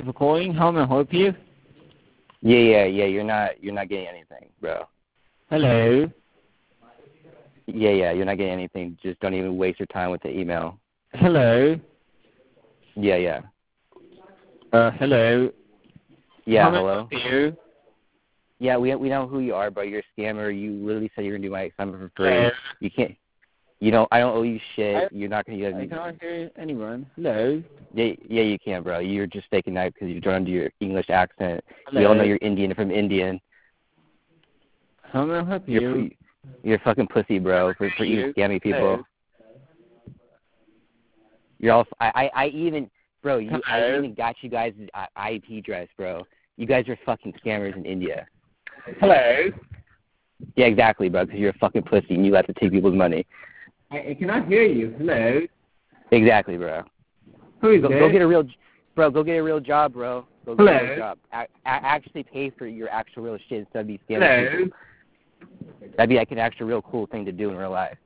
you for calling. How may I help you? Yeah. You're not getting anything, bro. Hello. Yeah. You're not getting anything. Just don't even waste your time with the email. Hello. Yeah. Hello. Yeah. How may I Hello. help you? Yeah, we know who you are, bro. You're a scammer. You literally said you're gonna do my assignment for free. Hello. You can't. You don't. I don't owe you shit. You're not gonna get. I cannot hear anyone. Hello. Yeah, you can, bro. You're just faking that because you're trying to do your English accent. Hello. We all know you're Indian from Indian. How may I help you? You're a fucking pussy, bro. For even scamming people. You're all. I even, bro. I even got you guys' IP address, bro. You guys are fucking scammers in India. Hello. Yeah, exactly, bro. Because you're a fucking pussy and you have to take people's money. I cannot hear you. Hello. Exactly, bro. Who is Go get a real, bro. Go get a real job, bro. Go get a real job. Actually pay for your actual real shit instead of these scamming people. That'd be like an actual real cool thing to do in real life.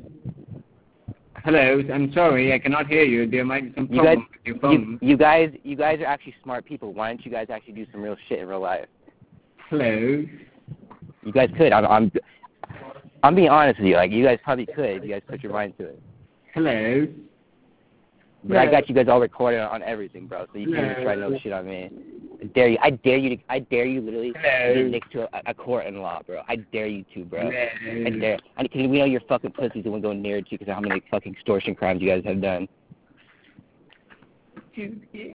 Hello. I'm sorry. I cannot hear you. There might be some problem with your phone. You guys are actually smart people. Why don't you guys actually do some real shit in real life? Hello. You guys could. I'm being honest with you. Like, you guys probably could if you guys put your mind to it. Hello. But I got you guys all recorded on everything, bro. So you can't even try no shit on me. I dare you literally get next to a court in law, bro. I dare you to, bro. I dare. Because we know you're fucking pussies and we're going near it to because of how many fucking extortion crimes you guys have done.